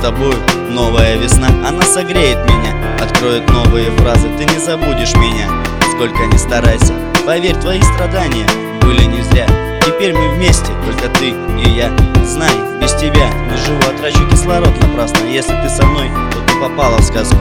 тобой новая весна. Она согреет меня, откроет новые фразы. Ты не забудешь меня, сколько ни старайся. Поверь, твои страдания были не зря. Теперь мы вместе, только ты и я. Знай, без тебя не живу, а трачу кислород напрасно. Если ты со мной, то ты попала в сказку.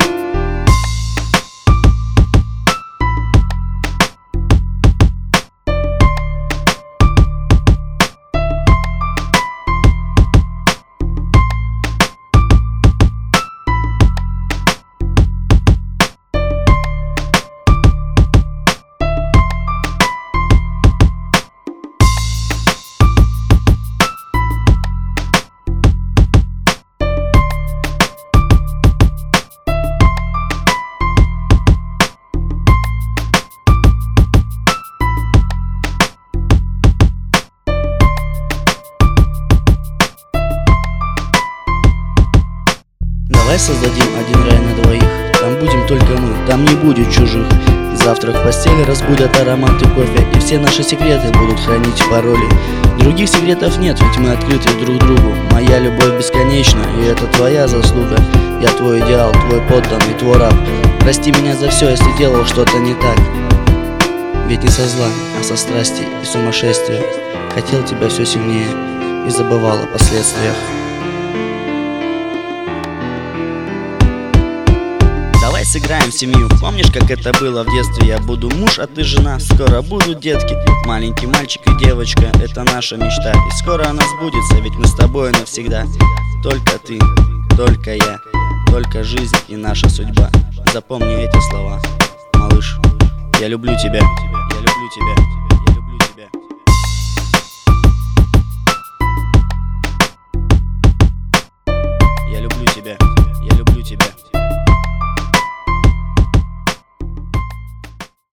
Давай создадим один рай на двоих. Там будем только мы, там не будет чужих. И завтра в постели разбудят ароматы кофе, и все наши секреты будут хранить в пароле. Других секретов нет, ведь мы открыты друг другу. Моя любовь бесконечна, и это твоя заслуга. Я твой идеал, твой подданный, твой раб. Прости меня за все, если делал что-то не так. Ведь не со зла, а со страсти и сумасшествия. Хотел тебя все сильнее и забывал о последствиях. Давай сыграем в семью. Помнишь, как это было в детстве? Я буду муж, а ты жена. Скоро будут детки, маленький мальчик и девочка. Это наша мечта, и скоро она сбудется. Ведь мы с тобой навсегда. Только ты, только я, только жизнь и наша судьба. Запомни эти слова, малыш. Я люблю тебя, я люблю тебя, я люблю тебя. Я люблю тебя, я люблю тебя.